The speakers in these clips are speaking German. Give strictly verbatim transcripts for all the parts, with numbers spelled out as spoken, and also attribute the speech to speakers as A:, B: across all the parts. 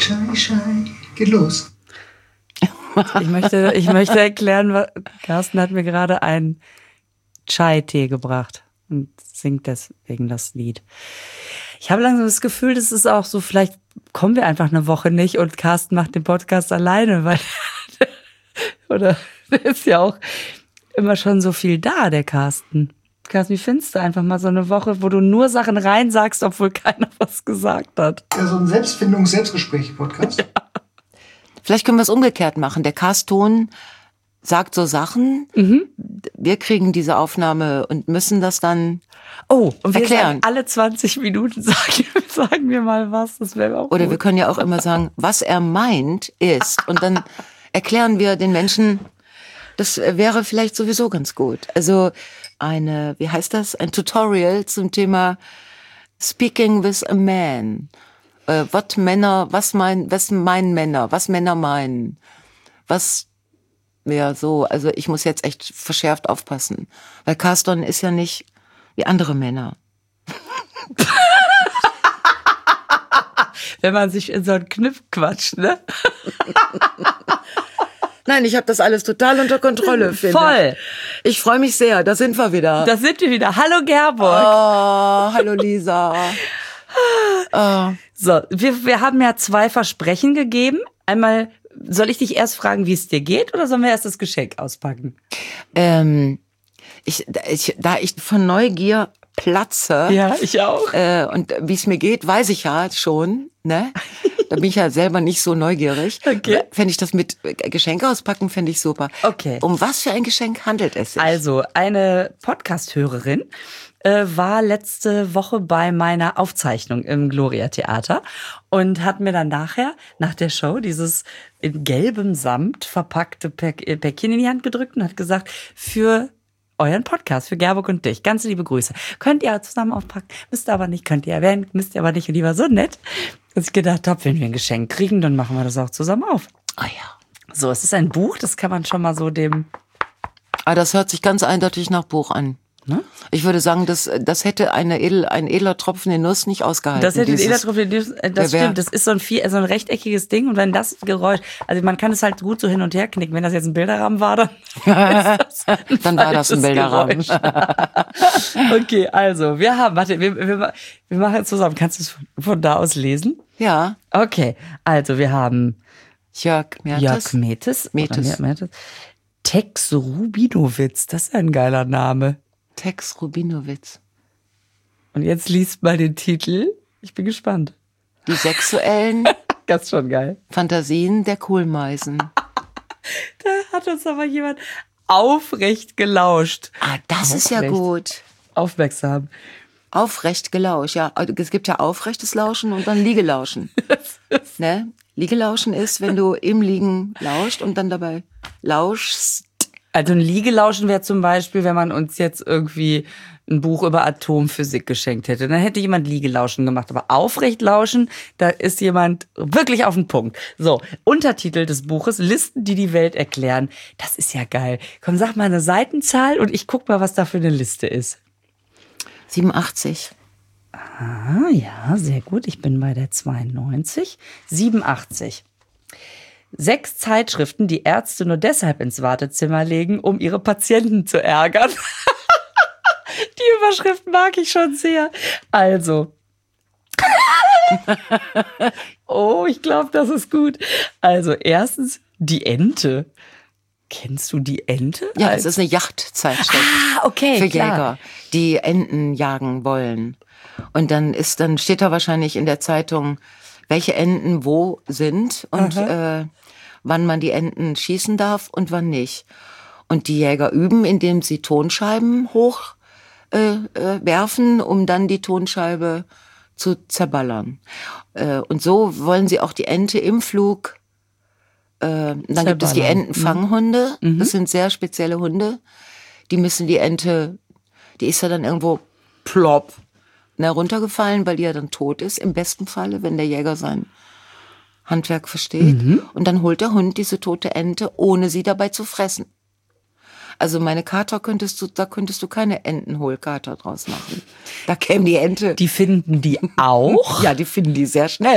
A: Schei, Schei. Geht los.
B: Ich möchte, ich möchte erklären, was, Carsten hat mir gerade einen Chai-Tee gebracht und singt deswegen das Lied. Ich habe langsam das Gefühl, das ist auch so, vielleicht kommen wir einfach eine Woche nicht und Carsten macht den Podcast alleine, weil, oder, der ist ja auch immer schon so viel da, der Carsten. Carsten, wie findest du einfach mal so eine Woche, wo du nur Sachen reinsagst, obwohl keiner was gesagt hat?
A: Ja, so ein Selbstfindungs-Selbstgespräch-Podcast. Ja.
C: Vielleicht können wir es umgekehrt machen. Der Carston sagt so Sachen, mhm. wir kriegen diese Aufnahme und müssen das dann
B: oh, und wir
C: erklären.
B: Sagen alle zwanzig Minuten sagen, sagen wir mal was, das wäre auch
C: Oder
B: gut.
C: Wir können ja auch immer sagen, was er meint ist. Und dann erklären wir den Menschen, das wäre vielleicht sowieso ganz gut. Also eine, wie heißt das? Ein Tutorial zum Thema Speaking with a Man. Äh, was Männer, was meinen, was meinen Männer, was Männer meinen. Was, ja, so, also ich muss jetzt echt verschärft aufpassen. Weil Carston ist ja nicht wie andere Männer.
B: Wenn man sich in so einen Kniff quatscht, ne?
C: Nein, ich habe das alles total unter Kontrolle, finde.
B: Voll.
C: Ich freue mich sehr, da sind wir wieder.
B: Da sind wir wieder. Hallo Gerburg.
C: Oh, hallo Lisa.
B: oh. So, wir, wir haben ja zwei Versprechen gegeben. Einmal, soll ich dich erst fragen, wie es dir geht, oder sollen wir erst das Geschenk auspacken?
C: Ähm, ich, ich, da ich von Neugier platze.
B: Ja, ich auch.
C: Äh, und wie es mir geht, weiß ich ja schon, ne? Da bin ich ja selber nicht so neugierig.
B: Okay.
C: Fände ich das mit Geschenk auspacken, fände ich super.
B: Okay.
C: Um was für ein Geschenk handelt es sich?
B: Also, eine Podcast-Hörerin äh, war letzte Woche bei meiner Aufzeichnung im Gloria Theater und hat mir dann nachher, nach der Show, dieses in gelbem Samt verpackte Päckchen in die Hand gedrückt und hat gesagt, für euren Podcast, für Gerburg und dich. Ganz liebe Grüße. Könnt ihr zusammen aufpacken, müsst ihr aber nicht, könnt ihr erwähnen, müsst ihr aber nicht. Und die war so nett, dass ich gedacht habe, wenn wir ein Geschenk kriegen, dann machen wir das auch zusammen auf.
C: Ah oh ja.
B: So, es ist ein Buch, das kann man schon mal so dem...
C: Ah, das hört sich ganz eindeutig nach Buch an. Ne? Ich würde sagen, das, das hätte eine edel, ein edler Tropfen in Nuss nicht ausgehalten.
B: Das hätte ein edler Tropfen in Nuss, das stimmt. Das ist so ein, vier, so ein rechteckiges Ding und wenn das Geräusch, also man kann es halt gut so hin und her knicken. Wenn das jetzt ein Bilderrahmen war, dann,
C: dann war das ein Bilderrahmen.
B: Okay, also wir haben, warte, wir, wir, wir machen es zusammen. Kannst du es von, von da aus lesen?
C: Ja.
B: Okay, also wir haben
C: Jörg Mertes.
B: Jörg Metes.
C: Metes.
B: Metes. Tex Rubinowitz, das ist ein geiler Name.
C: Tex Rubinowitz.
B: Und jetzt liest mal den Titel. Ich bin gespannt.
C: Die sexuellen
B: das ist schon geil.
C: Fantasien der Kohlmeisen.
B: Da hat uns aber jemand aufrecht gelauscht.
C: Ah, das
B: aufrecht.
C: Ist ja gut.
B: Aufmerksam.
C: Aufrecht gelauscht, ja. Es gibt ja aufrechtes Lauschen und dann Liegelauschen. Ne? Liegelauschen ist, wenn du im Liegen lauscht und dann dabei lauschst.
B: Also ein Liegelauschen wäre zum Beispiel, wenn man uns jetzt irgendwie ein Buch über Atomphysik geschenkt hätte. Dann hätte jemand Liegelauschen gemacht. Aber aufrecht lauschen, da ist jemand wirklich auf den Punkt. So, Untertitel des Buches, Listen, die die Welt erklären. Das ist ja geil. Komm, sag mal eine Seitenzahl und ich guck mal, was da für eine Liste ist.
C: siebenundachtzig.
B: Ah, ja, sehr gut. Ich bin bei der zweiundneunzig. siebenundachtzig. Sechs Zeitschriften, die Ärzte nur deshalb ins Wartezimmer legen, um ihre Patienten zu ärgern. Die Überschrift mag ich schon sehr. Also. Oh, ich glaube, das ist gut. Also erstens, die Ente. Kennst du die Ente?
C: Ja, das ist eine Yachtzeitschrift.
B: Ah, okay,
C: für
B: klar.
C: Jäger, die Enten jagen wollen. Und dann ist, dann steht da wahrscheinlich in der Zeitung, welche Enten wo sind und äh, wann man die Enten schießen darf und wann nicht. Und die Jäger üben, indem sie Tonscheiben hoch äh, äh, werfen, um dann die Tonscheibe zu zerballern. Äh, und so wollen sie auch die Ente im Flug. Äh, dann zerballern. Gibt es die Entenfanghunde. Mhm. Das sind sehr spezielle Hunde. Die müssen die Ente, die ist ja dann irgendwo plopp na, runtergefallen, weil die ja dann tot ist, im besten Falle, wenn der Jäger sein Handwerk versteht. Mhm. Und dann holt der Hund diese tote Ente, ohne sie dabei zu fressen. Also meine Kater könntest du, da könntest du keine Entenhohlkater draus machen. Da käme die Ente.
B: Die finden die auch?
C: Ja, die finden die sehr schnell.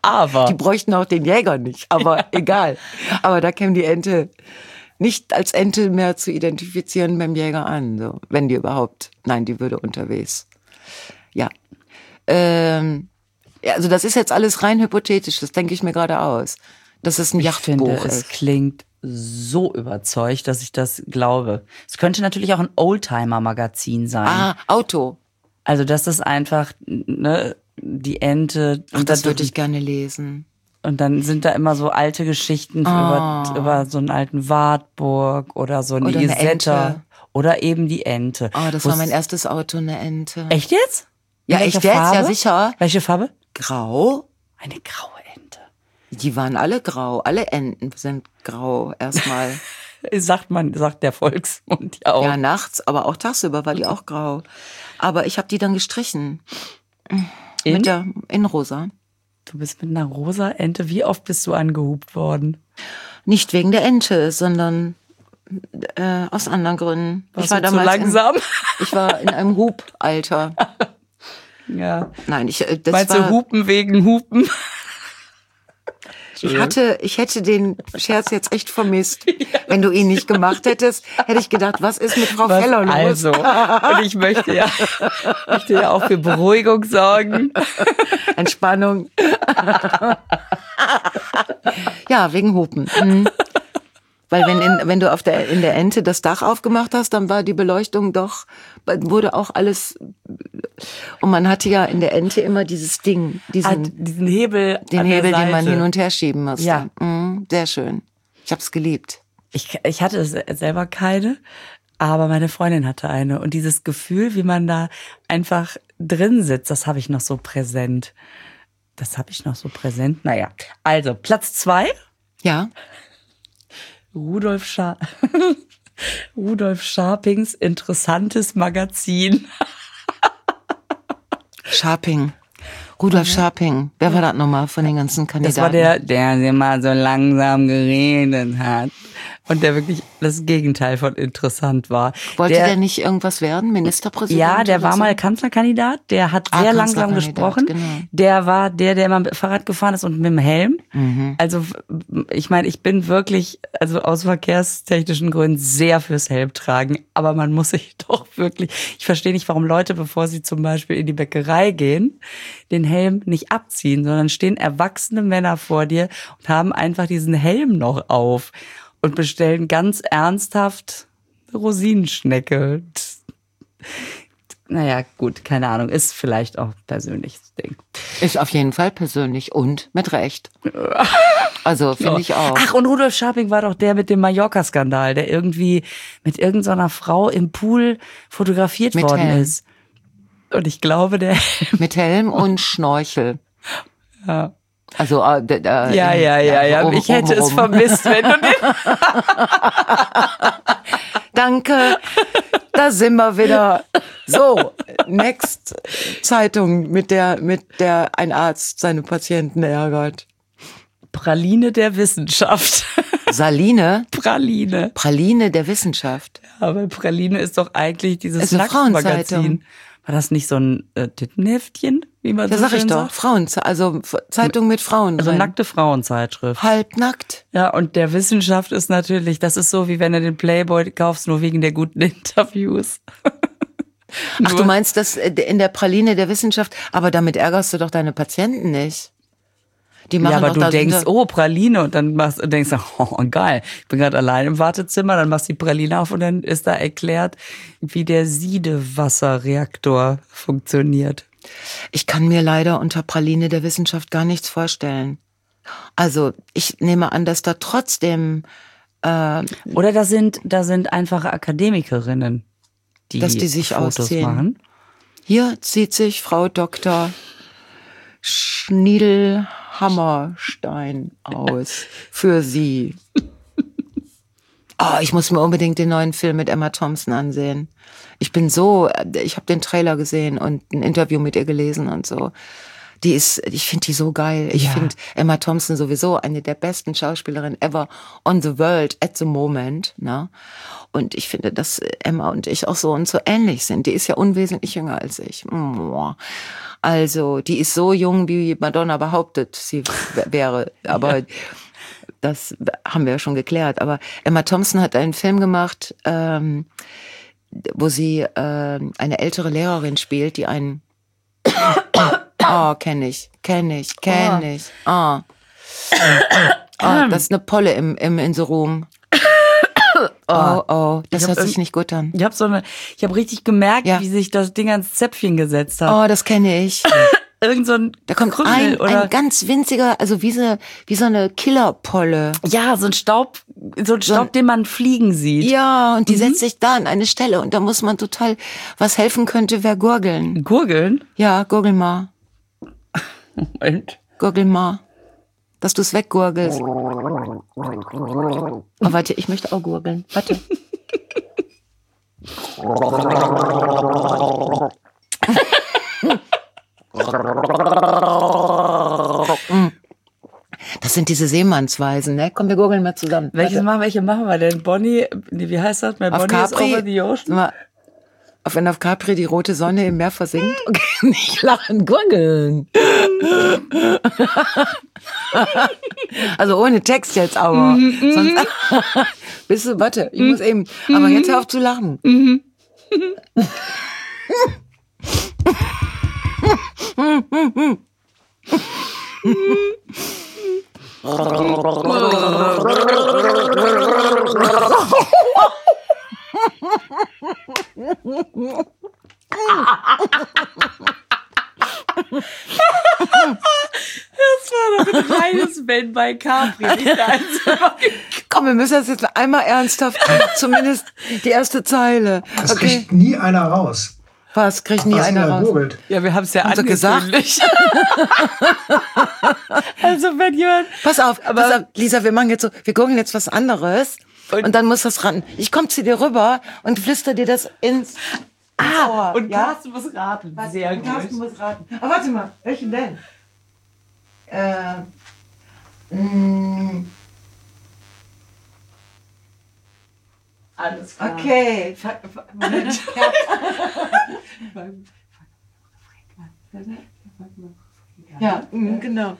B: Aber.
C: Die bräuchten auch den Jäger nicht, aber egal. Aber da käme die Ente nicht als Ente mehr zu identifizieren beim Jäger an, so, wenn die überhaupt. Nein, die würde unterwegs. Ja. Ähm, ja, also das ist jetzt alles rein hypothetisch, das denke ich mir gerade aus. Dass es ein
B: Ich
C: Yachtbuch
B: finde,
C: ist.
B: es klingt so überzeugt, dass ich das glaube. Es könnte natürlich auch ein Oldtimer-Magazin sein.
C: Ah, Auto.
B: Also das ist einfach ne, die Ente.
C: Ach,
B: und
C: das
B: dann-
C: würde ich gerne lesen.
B: Und dann sind da immer so alte Geschichten über, über so einen alten Wartburg oder so eine
C: Oder eine
B: Isetta.
C: Ente.
B: Oder eben die Ente.
C: Oh, das
B: Wo
C: war mein
B: es-
C: erstes Auto, eine Ente.
B: Echt jetzt?
C: Ja,
B: In welcher
C: echt jetzt? Ja,
B: Farbe?
C: sicher.
B: Welche Farbe?
C: Grau?
B: Eine graue Ente.
C: Die waren alle grau. Alle Enten sind grau erstmal.
B: Sagt man, sagt der Volksmund ja auch.
C: Ja, nachts, aber auch tagsüber war die auch grau. Aber ich habe die dann gestrichen.
B: In?
C: Mit der, in rosa.
B: Du bist mit einer rosa Ente. Wie oft bist du angehupt worden?
C: Nicht wegen der Ente, sondern äh, aus anderen Gründen.
B: Warst
C: ich war
B: du zu
C: damals
B: langsam?
C: In, ich war in einem Hupalter.
B: Ja.
C: Nein, ich äh, das
B: Meinst
C: war.
B: du Hupen wegen Hupen?
C: Ich hatte, ich hätte den Scherz jetzt echt vermisst. Wenn du ihn nicht gemacht hättest, hätte ich gedacht, was ist mit Frau
B: Was?
C: Feller los?
B: Also, und ich möchte ja, möchte ja auch für Beruhigung sorgen.
C: Entspannung. Ja, wegen Hupen. Mhm. Weil wenn, in, wenn du auf der, in der Ente das Dach aufgemacht hast, dann war die Beleuchtung doch, wurde auch alles, und man hatte ja in der Ente immer dieses Ding, diesen,
B: Hat diesen Hebel
C: den
B: an der
C: Hebel, den man
B: Seite.
C: hin und her schieben musste.
B: Ja.
C: Mhm, sehr schön. Ich hab's geliebt.
B: Ich, ich hatte se- selber keine, aber meine Freundin hatte eine. Und dieses Gefühl, wie man da einfach drin sitzt, das habe ich noch so präsent. Das habe ich noch so präsent. Naja, also Platz zwei,
C: Ja.
B: Rudolf, Scha Rudolf Scharpings interessantes Magazin.
C: Scharping. Rudolf Scharping. Wer war das nochmal von den ganzen Kandidaten?
B: Das war der, der immer so langsam geredet hat. Und der wirklich das Gegenteil von interessant war.
C: Wollte
B: der,
C: der nicht irgendwas werden? Ministerpräsident?
B: Ja, der
C: oder
B: war
C: so?
B: mal Kanzlerkandidat, der hat
C: Ah,
B: sehr langsam
C: Kanzlerkandidat,
B: gesprochen.
C: genau.
B: Der war der, der immer mit Fahrrad gefahren ist und mit dem Helm.
C: Mhm.
B: Also ich meine, ich bin wirklich, also aus verkehrstechnischen Gründen sehr fürs Helm tragen, aber man muss sich doch wirklich, ich verstehe nicht, warum Leute, bevor sie zum Beispiel in die Bäckerei gehen, den Helm nicht abziehen, sondern stehen erwachsene Männer vor dir und haben einfach diesen Helm noch auf und bestellen ganz ernsthaft Rosinenschnecke. Naja, gut, keine Ahnung, ist vielleicht auch persönliches Ding.
C: Ist auf jeden Fall persönlich und mit Recht. Also finde ich auch.
B: Ach, und Rudolf Scharping war doch der mit dem Mallorca-Skandal, der irgendwie mit irgendeiner Frau im Pool fotografiert
C: Mit
B: worden
C: Helm.
B: ist. Und ich glaube, der...
C: Mit Helm und Schnorchel.
B: Ja.
C: Also äh, d- d-
B: Ja, ja, ja, ja.
C: um-
B: Ich hätte es
C: um-
B: vermisst, wenn du den...
C: Danke. Da sind wir wieder. So, next Zeitung, mit der mit der ein Arzt seine Patienten ärgert.
B: Praline der Wissenschaft.
C: Saline,
B: Praline.
C: Praline der Wissenschaft.
B: Aber Praline ist doch eigentlich dieses
C: Ist eine
B: Nacktmagazin.
C: Frauenzeitung.
B: War das nicht so ein äh, Tittenheftchen, wie man
C: Ja,
B: so
C: sag ich
B: schön
C: doch.
B: sagt?
C: Frauen, also F- Zeitung mit Frauen
B: Also
C: drin.
B: nackte Frauenzeitschrift.
C: Halbnackt.
B: Ja, und der Wissenschaft ist natürlich, das ist so, wie wenn du den Playboy kaufst, nur wegen der guten Interviews.
C: Ach, du meinst das äh, in der Praline der Wissenschaft, aber damit ärgerst du doch deine Patienten nicht. Die machen
B: Ja, aber
C: doch
B: du
C: da
B: denkst,
C: unter-
B: oh, Praline, und dann machst du denkst, oh, geil, ich bin gerade allein im Wartezimmer, dann machst du die Praline auf und dann ist da erklärt, wie der Siedewasserreaktor funktioniert.
C: Ich kann mir leider unter Praline der Wissenschaft gar nichts vorstellen. Also ich nehme an, dass da trotzdem, äh,
B: Oder da sind, da sind einfache Akademikerinnen, die,
C: Dass die sich
B: Fotos
C: ausziehen.
B: machen.
C: hier zieht sich Frau Doktor Schniedel-Hammerstein aus für Sie. Oh, ich muss mir unbedingt den neuen Film mit Emma Thompson ansehen. Ich bin so, ich habe den Trailer gesehen und ein Interview mit ihr gelesen und so. Die ist, ich finde die so geil. Ich
B: Ja.
C: finde Emma Thompson sowieso eine der besten Schauspielerinnen ever on the world at the moment. Ne? Und ich finde, dass Emma und ich auch so und so ähnlich sind. Die ist ja unwesentlich jünger als ich. Also, die ist so jung, wie Madonna behauptet, sie wäre. Aber das haben wir ja schon geklärt. Aber Emma Thompson hat einen Film gemacht, ähm, wo sie äh, eine ältere Lehrerin spielt, die einen oh, kenne ich, kenne ich, kenne
B: Oh.
C: ich. Oh. Oh, das ist eine Polle im, im in the room. Oh, oh, das
B: Ich hab
C: hört sich
B: irgend-
C: nicht gut an.
B: Ich habe so eine, ich habe richtig gemerkt,
C: Ja.
B: wie sich das Ding ans Zäpfchen gesetzt hat.
C: Oh, das kenne ich.
B: Irgend so ein
C: Da kommt
B: Krümmel
C: ein,
B: oder
C: ein ganz winziger, also wie so, wie so eine Killerpolle.
B: ja, so ein Staub, so ein Staub, den man fliegen sieht.
C: Ja, und die setzt sich da an eine Stelle und da muss man total, was helfen könnte, wäre gurgeln.
B: Gurgeln.
C: Ja, gurgel mal,
B: Moment.
C: gurgel mal. Dass du es weggurgelst. Oh, warte, ich möchte auch gurgeln. Warte. Das sind diese Seemannsweisen, ne? Komm, wir gurgeln mal zusammen.
B: Welches machen, welche machen wir denn? Bonnie, nee, wie heißt das? My
C: Auf
B: Bonnie is
C: Capri.
B: over the ocean.
C: Mal, auf, wenn auf Capri die rote Sonne im Meer versinkt. Okay, nicht lachen, gurgeln. Also ohne Text jetzt aber. Sonst, bist du, warte, ich muss eben. Aber jetzt hör auf zu lachen.
B: Das war doch ein reines Ben bei Capri. Nicht der einzige.
C: Komm, wir müssen das jetzt einmal ernsthaft, zumindest die erste Zeile.
A: Das
C: Okay,
A: kriegt nie einer raus.
C: was kriegt nie
A: Was
C: einer
A: ihr
C: raus?
A: googelt.
B: Ja, wir haben es ja
C: Haben sie gesagt?
B: angekündigt. Also wenn jemand...
C: Pass auf,
B: Aber-
C: pass auf, Lisa, wir machen jetzt so, wir gucken jetzt was anderes und,
B: Und-
C: dann muss das ran. Ich komm zu dir rüber und flüster dir das ins
B: Ah,
C: Ohr.
B: und
C: ja?
B: Carsten muss raten. Sehr
C: Carsten
B: gut.
C: muss raten. Aber warte mal, welchen denn? Äh, mh,
B: Alles klar.
C: okay.
B: Moment.
C: Ja, mh, genau.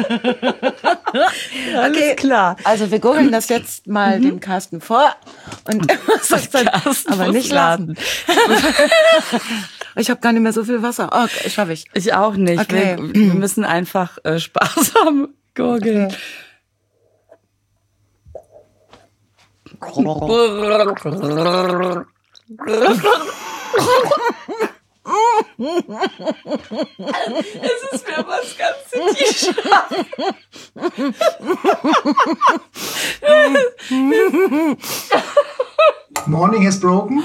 B: Alles
C: Okay.
B: klar.
C: Also wir googeln das jetzt mal dem Carsten vor und er muss das dann
B: Carsten
C: aber
B: muss
C: nicht lachen. Ich habe gar nicht mehr so viel Wasser. Okay, schaffe ich.
B: Ich auch nicht.
C: Okay.
B: Wir, wir müssen einfach äh, sparsam gurgeln.
C: Okay.
B: Es ist mir was ganz T-Shirt.
A: Morning has broken.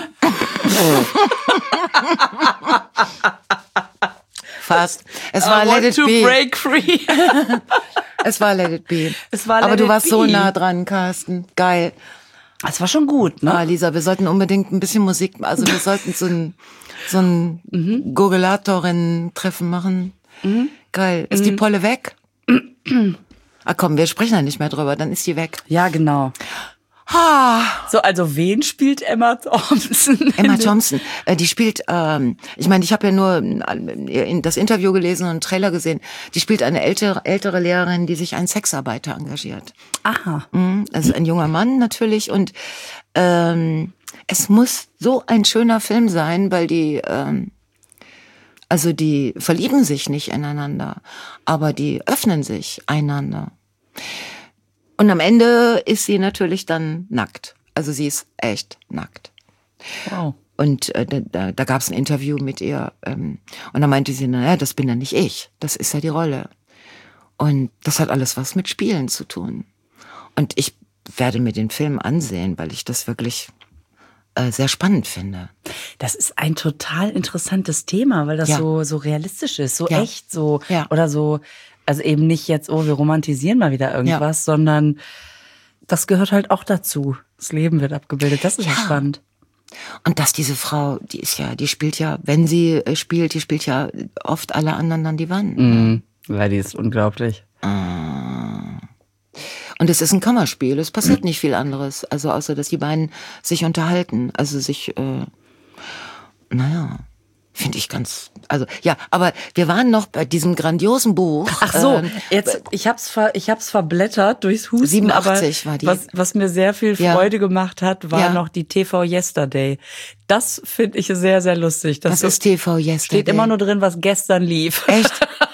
C: Fast. Es
B: I
C: war Let
B: want
C: It
B: to
C: Be.
B: break free.
C: Es war Let It Be.
B: Es war
C: Aber
B: Let
C: du
B: It
C: warst so
B: Be.
C: nah dran, Carsten. Geil.
B: Das war schon gut, ne?
C: Ah, Lisa, wir sollten unbedingt ein bisschen Musik, also wir sollten so ein, so ein
B: Mhm.
C: Gurgelatorinnen-Treffen machen. Geil. Ist die
B: Mhm.
C: Polle weg? Ah komm, wir sprechen da nicht mehr drüber, dann ist die weg.
B: Ja, genau.
C: Ha,
B: So, also wen spielt Emma Thompson?
C: Emma Thompson, äh, die spielt, ähm, ich meine, ich habe ja nur äh, das Interview gelesen und einen Trailer gesehen. Die spielt eine ältere, ältere Lehrerin, die sich einen Sexarbeiter engagiert.
B: Aha.
C: Mhm, also ein junger Mann natürlich und ähm, es muss so ein schöner Film sein, weil die, ähm, also die verlieben sich nicht ineinander, aber die öffnen sich einander. Und am Ende ist sie natürlich dann nackt. Also sie ist echt nackt.
B: Wow.
C: Und äh, da, da gab es ein Interview mit ihr ähm, und da meinte sie, naja, das bin ja nicht ich, das ist ja die Rolle. Und das hat alles was mit Spielen zu tun. Und ich werde mir den Film ansehen, weil ich das wirklich äh, sehr spannend finde.
B: Das ist ein total interessantes Thema, weil das
C: Ja.
B: so, so realistisch ist, so
C: Ja.
B: echt, so,
C: Ja.
B: oder so, also eben nicht jetzt, oh, wir romantisieren mal wieder irgendwas, sondern das gehört halt auch dazu. Das Leben wird abgebildet. Das ist ja,
C: Ja.
B: spannend.
C: Und dass diese Frau, die ist ja, die spielt ja, wenn sie äh, spielt, die spielt ja oft alle anderen an die Wand.
B: Mhm. Ja, die ist unglaublich.
C: Und es ist ein Kammerspiel, es passiert nicht viel anderes. Also außer, dass die beiden sich unterhalten. Also sich, äh, naja, finde ich ganz, also ja, aber wir waren noch bei diesem grandiosen Buch.
B: Ach so,
C: ähm,
B: jetzt, ich hab's, ver, ich hab's verblättert durchs Husten,
C: siebenundachtzig
B: aber
C: war die.
B: Was, was mir sehr viel
C: Ja.
B: Freude gemacht hat, war
C: Ja.
B: noch die T V Yesterday. Das finde ich sehr, sehr lustig.
C: Das ist T V Yesterday.
B: Steht immer nur drin, was gestern lief.
C: Echt?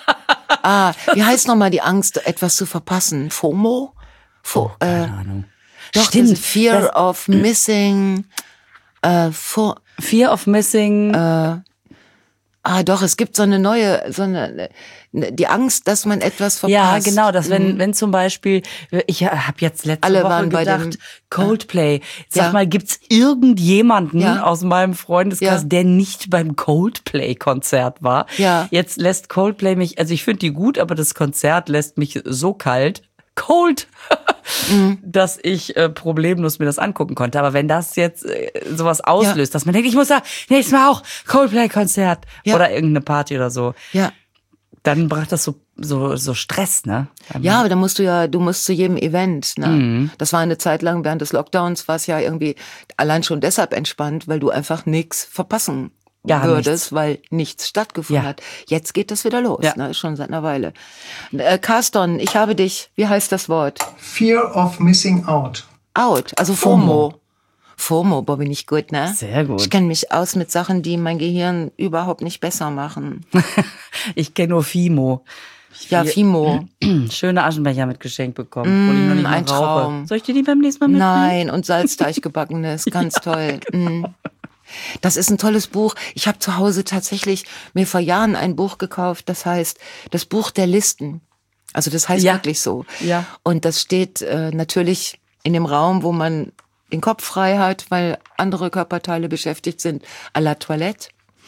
C: Ah, wie heißt nochmal die Angst, etwas zu verpassen? FOMO? Fo äh,
B: Keine Ahnung.
C: doch,
B: Stimmt.
C: das Fear
B: Das-
C: of Missing. Äh, for,
B: Fear of Missing.
C: ah, doch, es gibt so eine neue, so eine, die Angst, dass man etwas verpasst.
B: Ja, genau, dass wenn, wenn zum Beispiel, ich habe jetzt letzte
C: Alle
B: Woche
C: waren bei
B: gedacht,
C: dem-
B: Coldplay. Sag
C: Ja.
B: mal, gibt's irgendjemanden
C: Ja.
B: aus meinem Freundeskreis,
C: Ja.
B: der nicht beim Coldplay-Konzert war?
C: Ja.
B: Jetzt lässt Coldplay mich, also ich finde die gut, aber das Konzert lässt mich so kalt, cold,
C: Mhm.
B: dass ich äh, problemlos mir das angucken konnte. Aber wenn das jetzt äh, sowas auslöst, dass man denkt, ich muss da nächstes Mal auch Coldplay-Konzert
C: Ja.
B: oder irgendeine Party oder so,
C: Ja.
B: dann bracht das so so so Stress, ne?
C: Ja, aber da musst du ja, du musst zu jedem Event, ne?
B: Mhm.
C: Das war eine Zeit lang während des Lockdowns, war es ja irgendwie allein schon deshalb entspannt, weil du einfach nichts verpassen
B: Gar
C: würdest,
B: nichts.
C: weil nichts stattgefunden
B: Ja.
C: hat. Jetzt geht das wieder los,
B: Ja.
C: ne? Schon seit einer Weile. Äh, Carston, ich habe dich, wie heißt das Wort?
A: Fear of missing out.
C: Out, also FOMO. FOMO, boah, bin ich gut, ne?
B: Sehr gut.
C: Ich kenne mich aus mit Sachen, die mein Gehirn überhaupt nicht besser machen.
B: Ich kenne nur Fimo.
C: Ja, FIMO.
B: Schöne Aschenbecher mit Geschenk bekommen, wo ich noch nicht mal
C: ein
B: rauche.
C: Traum.
B: Soll ich dir die beim nächsten Mal mitnehmen?
C: Nein, und Salzteichgebackenes, ganz toll. Mm. Das ist ein tolles Buch. Ich habe zu Hause tatsächlich mir vor Jahren ein Buch gekauft, das heißt Das Buch der Listen. Also das heißt
B: Ja.
C: wirklich so.
B: Ja.
C: Und das steht äh, natürlich in dem Raum, wo man den Kopf frei hat, weil andere Körperteile beschäftigt sind, à la Toilette.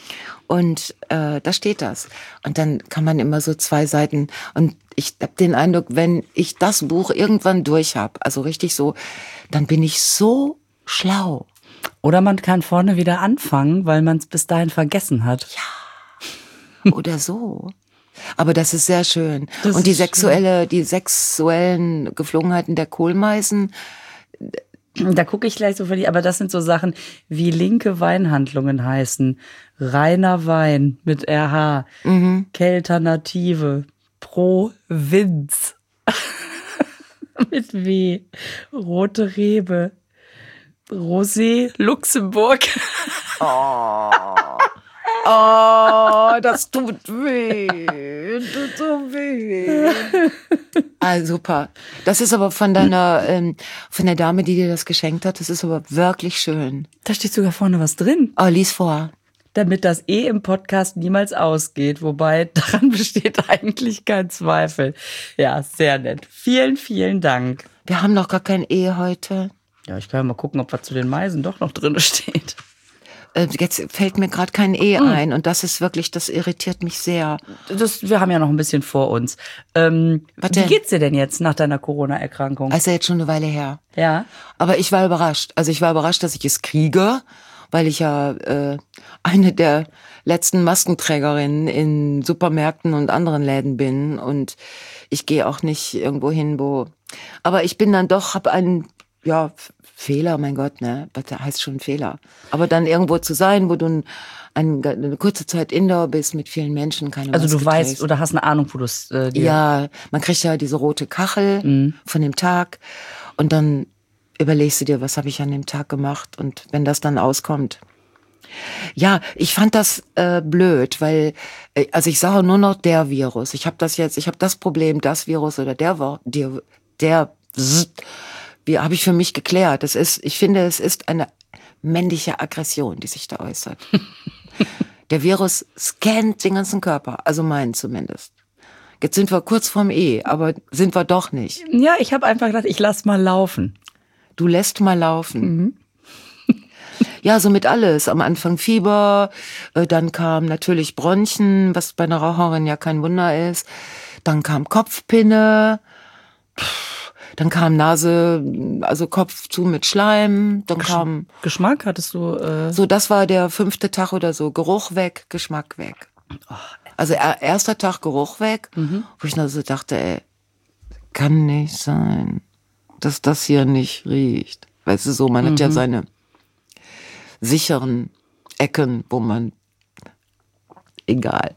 C: Und äh, da steht das. Und dann kann man immer so zwei Seiten. Und ich habe den Eindruck, wenn ich das Buch irgendwann durch habe, also richtig so, dann bin ich so schlau.
B: Oder man kann vorne wieder anfangen, weil man es bis dahin vergessen hat.
C: Oder so. Aber das ist sehr schön.
B: Das
C: Und die
B: ist
C: sexuelle, die sexuellen Geflogenheiten der Kohlmeisen,
B: Da gucke ich gleich so für die, aber das sind so Sachen, wie linke Weinhandlungen heißen. Reiner Wein mit R H.
C: Mhm.
B: Kelternative. Provinz. mit W. Rote Rebe. Rosé Luxemburg.
C: oh, das tut weh, tut so weh. Ah, super. Das ist aber von deiner, ähm, von der Dame, die dir das geschenkt hat, das ist aber wirklich schön.
B: Da steht sogar vorne was drin.
C: Oh, lies vor.
B: Damit das eh im Podcast niemals ausgeht, wobei daran besteht eigentlich kein Zweifel. Ja, sehr nett. Vielen, vielen Dank.
C: Wir haben noch gar kein E heute.
B: Ja, ich kann ja mal gucken, ob was zu den Meisen doch noch drin steht.
C: Äh, jetzt fällt mir gerade kein E ein und das ist wirklich, das irritiert mich sehr.
B: Das, wir haben ja noch ein bisschen vor uns. Ähm,
C: Was
B: wie
C: denn?
B: geht's dir denn jetzt nach deiner Corona-Erkrankung?
C: Also jetzt schon eine Weile her.
B: Ja.
C: Aber ich war überrascht. Also ich war überrascht, dass ich es kriege, weil ich ja äh, eine der letzten Maskenträgerinnen in Supermärkten und anderen Läden bin und ich gehe auch nicht irgendwo hin, wo. Aber ich bin dann doch, habe einen, ja, Fehler, mein Gott, ne, was heißt schon Fehler. Aber dann irgendwo zu sein, wo du ein, ein, eine kurze Zeit indoor bist mit vielen Menschen, keine
B: Also
C: Maske
B: du weißt
C: trägst.
B: oder hast eine Ahnung, wo du es äh, dir...
C: Ja, man kriegt ja diese rote Kachel
B: Mhm.
C: von dem Tag und dann überlegst du dir, was habe ich an dem Tag gemacht und wenn das dann auskommt. Ja, ich fand das äh, blöd, weil äh, also ich sage nur noch der Virus. Ich habe das jetzt, ich habe das Problem, das Virus oder der Wo- der der wie habe ich für mich geklärt. Es ist, ich finde, es ist eine männliche Aggression, die sich da äußert. Der Virus scannt den ganzen Körper, also meinen zumindest. Jetzt sind wir kurz vorm E, aber sind wir doch nicht.
B: Ja, ich habe einfach gedacht, ich lass mal laufen.
C: Du lässt mal laufen.
B: Mhm.
C: Ja, so mit alles. Am Anfang Fieber, äh, dann kam natürlich Bronchien, was bei einer Raucherin ja kein Wunder ist. Dann kam Kopfpinne. Pff, Dann kam Nase, also Kopf zu mit Schleim. Dann kam
B: Geschmack hattest du? Äh
C: so, das war der fünfte Tag oder so. Geruch weg, Geschmack weg.
B: oh,
C: Also er, erster Tag Geruch weg,
B: mhm.
C: wo ich noch so dachte, ey, kann nicht sein, dass das hier nicht riecht. Weißt du, so, man mhm. hat ja seine sicheren Ecken, wo man, egal.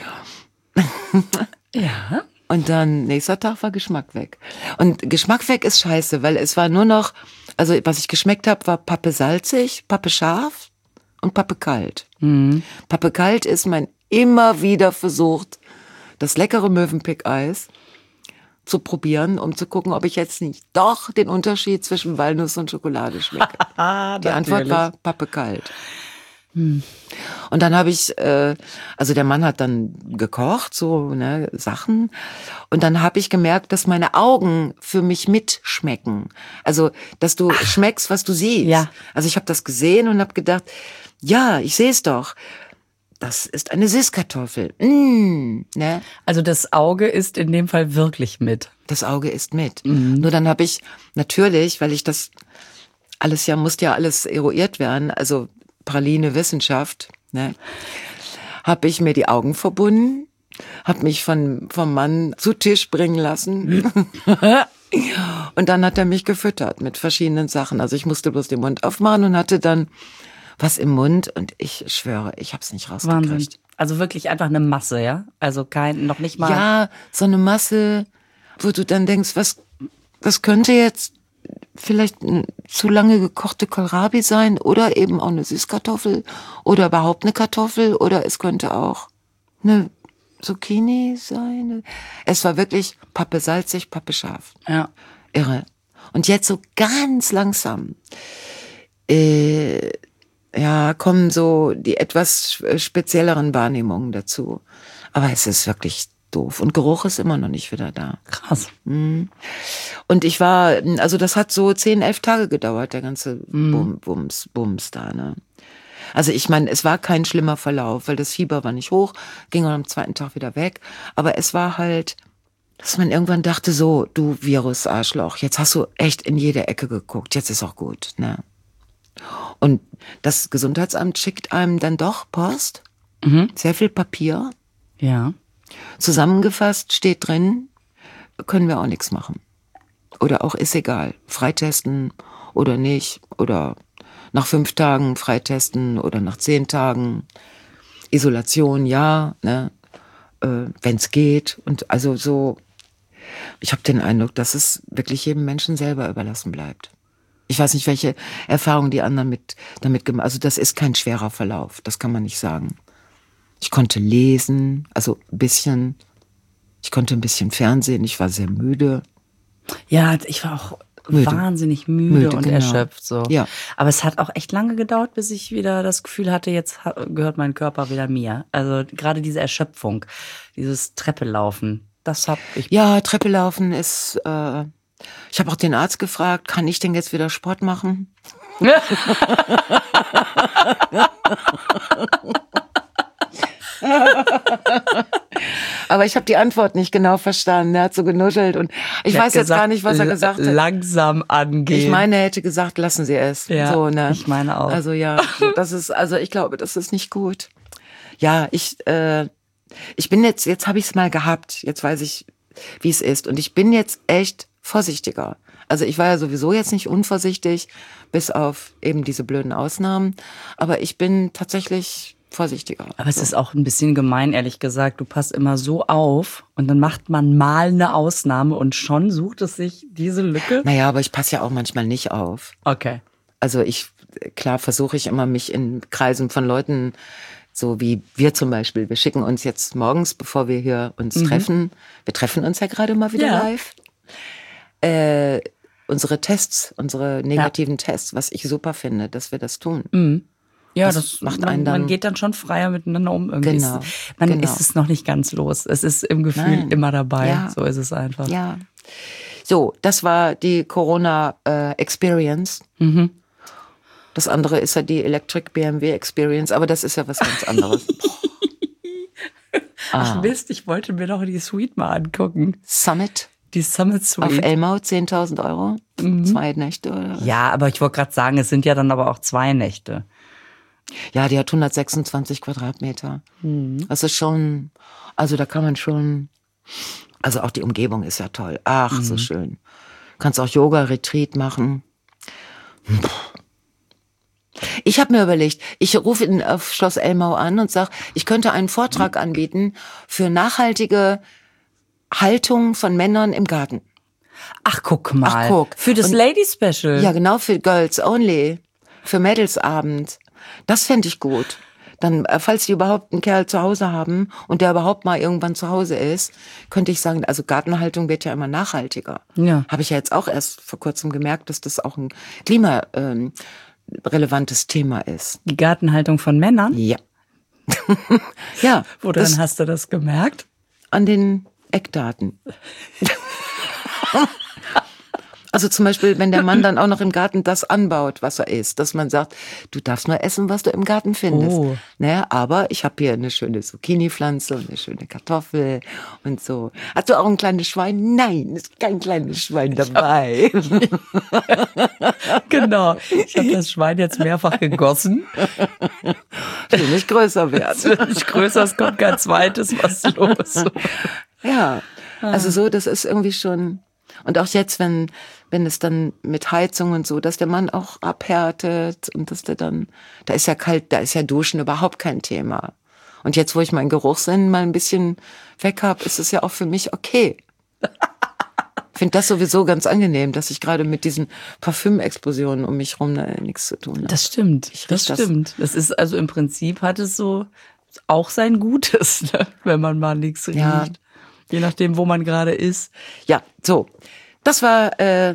B: Ja.
C: Und dann nächster Tag war Geschmack weg. Und Geschmack weg ist scheiße, weil es war nur noch, also was ich geschmeckt habe, war Pappe salzig, Pappe scharf und Pappe kalt.
B: Mhm.
C: Pappe kalt ist mein immer wieder versucht, das leckere Mövenpick-Eis zu probieren, um zu gucken, ob ich jetzt nicht doch den Unterschied zwischen Walnuss und Schokolade schmecke. Die Antwort war Pappe kalt.
B: Hm.
C: Und dann habe ich, äh, also der Mann hat dann gekocht, so ne, Sachen. Und dann habe ich gemerkt, dass meine Augen für mich mitschmecken. Also, dass du Ach. schmeckst, was du siehst.
B: Ja.
C: Also ich habe das gesehen und habe gedacht, ja, ich sehe es doch. Das ist eine Süßkartoffel. Mm, ne?
B: Also das Auge ist in dem Fall wirklich mit.
C: Das Auge ist mit.
B: Mhm.
C: Nur dann habe ich natürlich, weil ich das alles ja, musste ja alles eruiert werden, also Praline Wissenschaft, ne, habe ich mir die Augen verbunden, habe mich von vom Mann zu Tisch bringen lassen und dann hat er mich gefüttert mit verschiedenen Sachen. Also ich musste bloß den Mund aufmachen und hatte dann was im Mund und ich schwöre, ich habe es nicht rausgekriegt.
B: Wahnsinn. Also wirklich einfach eine Masse, ja? Also kein, noch nicht mal.
C: Ja, so eine Masse, wo du dann denkst, was, das könnte jetzt vielleicht eine zu lange gekochte Kohlrabi sein oder eben auch eine Süßkartoffel oder überhaupt eine Kartoffel oder es könnte auch eine Zucchini sein. Es war wirklich Pappe salzig, Pappe scharf.
B: Ja.
C: Irre. Und jetzt so ganz langsam äh, ja, kommen so die etwas spezielleren Wahrnehmungen dazu. Aber es ist wirklich doof. Und Geruch ist immer noch nicht wieder da.
B: Krass.
C: Mhm. Und ich war, also das hat so zehn, elf Tage gedauert, der ganze
B: mhm.
C: Bum, Bums, Bums da, ne. Also ich meine, es war kein schlimmer Verlauf, weil das Fieber war nicht hoch, ging am zweiten Tag wieder weg. Aber es war halt, dass man irgendwann dachte so, du Virus-Arschloch, jetzt hast du echt in jede Ecke geguckt, jetzt ist auch gut, ne. Und das Gesundheitsamt schickt einem dann doch Post,
B: mhm.
C: sehr viel Papier.
B: Ja.
C: Zusammengefasst steht drin, können wir auch nichts machen. Oder auch ist egal, freitesten oder nicht. Oder nach fünf Tagen freitesten oder nach zehn Tagen. Isolation, ja, ne, äh, wenn es geht. Und also so, ich habe den Eindruck, dass es wirklich jedem Menschen selber überlassen bleibt. Ich weiß nicht, welche Erfahrungen die anderen mit, damit gemacht haben. Also das ist kein schwerer Verlauf, das kann man nicht sagen. Ich konnte lesen, also ein bisschen. Ich konnte ein bisschen Fernsehen, ich war sehr müde.
B: Ja, ich war auch
C: müde.
B: wahnsinnig müde, müde und genau. erschöpft. So.
C: Ja.
B: Aber es hat auch echt lange gedauert, bis ich wieder das Gefühl hatte, jetzt gehört mein Körper wieder mir. Also gerade diese Erschöpfung, dieses Treppelaufen, das hab ich.
C: Ja, Treppelaufen ist... Äh, ich habe auch den Arzt gefragt, kann ich denn jetzt wieder Sport machen? Aber ich habe die Antwort nicht genau verstanden. Er hat so genuschelt und ich
B: er
C: weiß jetzt
B: gesagt,
C: gar nicht, was er gesagt hat.
B: Langsam angehen.
C: Ich meine, er hätte gesagt, lassen Sie es.
B: Ja,
C: so, ne?
B: Ich meine auch.
C: Also ja, das ist, also ich glaube, das ist nicht gut. Ja, ich, äh, ich bin jetzt, jetzt habe ich es mal gehabt. Jetzt weiß ich, wie es ist. Und ich bin jetzt echt vorsichtiger. Also ich war ja sowieso jetzt nicht unvorsichtig, bis auf eben diese blöden Ausnahmen. Aber ich bin tatsächlich vorsichtiger.
B: Aber es so. ist auch ein bisschen gemein, ehrlich gesagt. Du passt immer so auf und dann macht man mal eine Ausnahme und schon sucht es sich diese Lücke.
C: Naja, aber ich passe ja auch manchmal nicht auf.
B: Okay.
C: Also ich, klar versuche ich immer, mich in Kreisen von Leuten, so wie wir zum Beispiel, wir schicken uns jetzt morgens, bevor wir hier uns mhm. treffen, wir treffen uns ja gerade mal wieder ja. live, äh, unsere Tests, unsere negativen ja. Tests, was ich super finde, dass wir das tun.
B: Mhm. Ja,
C: das,
B: das
C: macht
B: man,
C: einen dann.
B: Man geht dann schon freier miteinander um. Irgendwie
C: genau.
B: Ist, man
C: genau.
B: ist es noch nicht ganz los. Es ist im Gefühl
C: Nein.
B: immer dabei.
C: Ja.
B: So ist es einfach.
C: Ja. So, das war die Corona-Experience. Äh,
B: mhm.
C: Das andere ist ja die Electric B M W Experience, aber das ist ja was ganz anderes.
B: Ach Mist, ich wollte mir doch die Suite mal angucken.
C: Summit?
B: Die Summit Suite.
C: Auf Elmau zehntausend Euro, mhm. zwei Nächte oder was?
B: Ja, aber ich wollte gerade sagen, es sind ja dann aber auch zwei Nächte.
C: Ja, die hat hundertsechsundzwanzig Quadratmeter. Mhm. Das ist schon, also da kann man schon, also auch die Umgebung ist ja toll. Ach, mhm. so schön. Kannst auch Yoga-Retreat machen. Ich habe mir überlegt, ich rufe ihn auf Schloss Elmau an und sage, ich könnte einen Vortrag anbieten für nachhaltige Haltung von Männern im Garten.
B: Ach, guck mal.
C: Ach, guck.
B: Für das und, Lady Special.
C: Ja, genau, für Girls Only. Für Mädelsabend. Das fände ich gut. Dann, falls die überhaupt einen Kerl zu Hause haben und der überhaupt mal irgendwann zu Hause ist, könnte ich sagen, also Gartenhaltung wird ja immer nachhaltiger. Ja. Habe ich ja jetzt auch erst vor kurzem gemerkt, dass das auch ein klimarelevantes ähm, Thema ist.
B: Die Gartenhaltung von Männern?
C: Ja. Ja.
B: Woran das, hast du das gemerkt?
C: An den Eckdaten. Also zum Beispiel, wenn der Mann dann auch noch im Garten das anbaut, was er isst, dass man sagt, du darfst nur essen, was du im Garten findest. Oh. Naja, aber ich habe hier eine schöne Zucchini-Pflanze und eine schöne Kartoffel und so. Hast du auch ein kleines Schwein? Nein, ist kein kleines Schwein dabei.
B: Genau, ich habe das Schwein jetzt mehrfach gegossen.
C: Will nicht größer werden.
B: Es wird nicht größer, es kommt kein zweites, was ist los?
C: Ja, also so, das ist irgendwie schon... Und auch jetzt, wenn, wenn es dann mit Heizung und so, dass der Mann auch abhärtet und dass der dann, da ist ja kalt, da ist ja Duschen überhaupt kein Thema. Und jetzt, wo ich meinen Geruchssinn mal ein bisschen weg habe, ist es ja auch für mich okay. Ich finde das sowieso ganz angenehm, dass ich gerade mit diesen Parfümexplosionen um mich rum da nichts zu tun habe.
B: Das stimmt, das stimmt. Das ist also im Prinzip hat es so auch sein Gutes, ne? Wenn man mal nichts riecht. Ja. Je nachdem, wo man gerade ist.
C: Ja, so. Das war, äh,